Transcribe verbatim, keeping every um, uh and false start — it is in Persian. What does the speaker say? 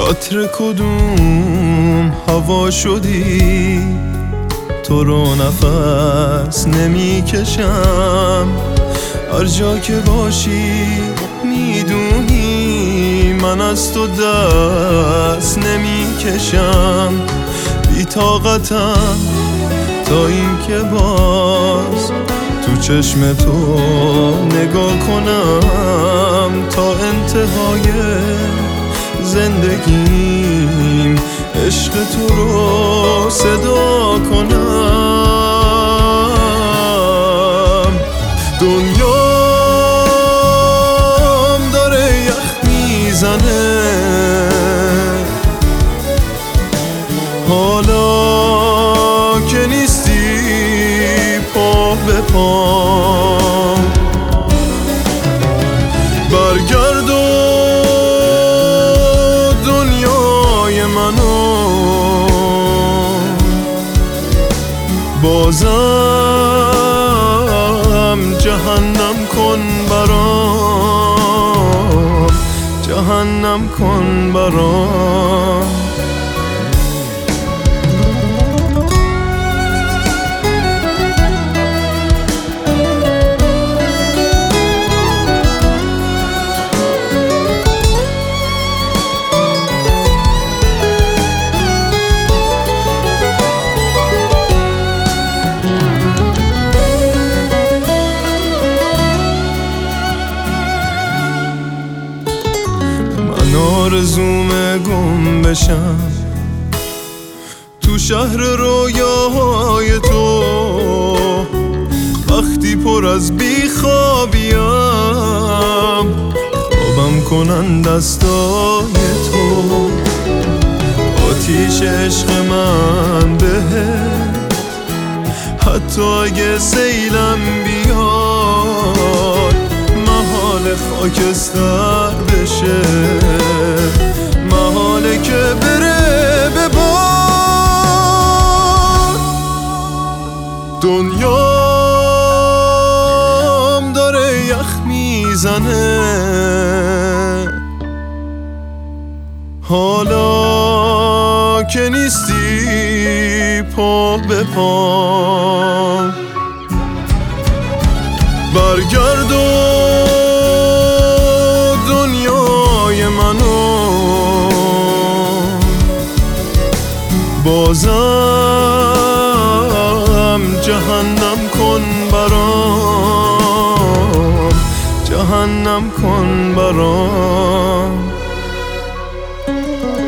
عطر کدوم هوا شدی، تو رو نفس نمی کشم. هر جا که باشی میدونی من از تو دست نمی کشم. بی طاقتم تا این که باز تو چشم تو نگاه کنم، تا انتهای زندگیم عشق تو رو صدا کنم. دنیام داره یخ میزنه، حالا که نیستی پا به پام. برگرد و دنیای منو بازم جهنم کن برام، جهنم کن برام. آرزومه گم بشم تو شهر رویاهای تو، وقتی پر از بیخوابیم خوابم کنن دستای تو. آتیش عشق من بهت حتی اگه سیلم بیاد محال خاکستر بشه، محاله که بره به باد. دنیام داره یخ میزنه، حالا که نیستی پا به پام. برگرد و دنیای منو بازم جهنم کن برام، جهنم کن برام.